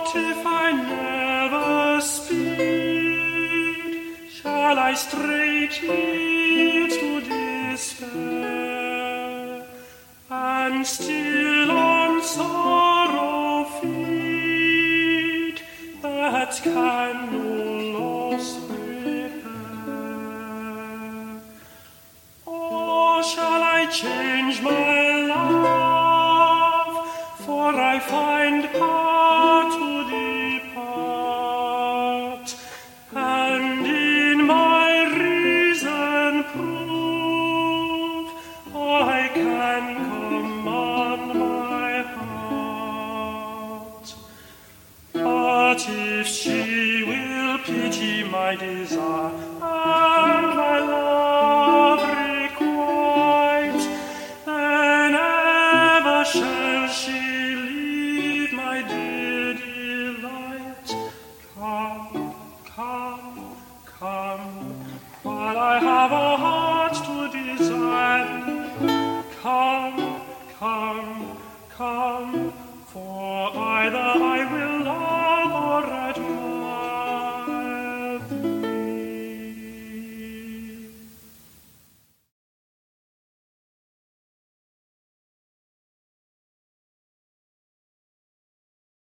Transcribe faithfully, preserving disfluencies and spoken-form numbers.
What if I never speed? Shall I straight yield to despair, and still on sorrow feed that can no loss repair? Or shall I change my love, for I find power to depart, and in my reason prove I can command my heart. But if she will pity my desire and my love requite, then ever shall she leave my dear delight. Come, come, come, while I have a heart to desire. Come, come, come, for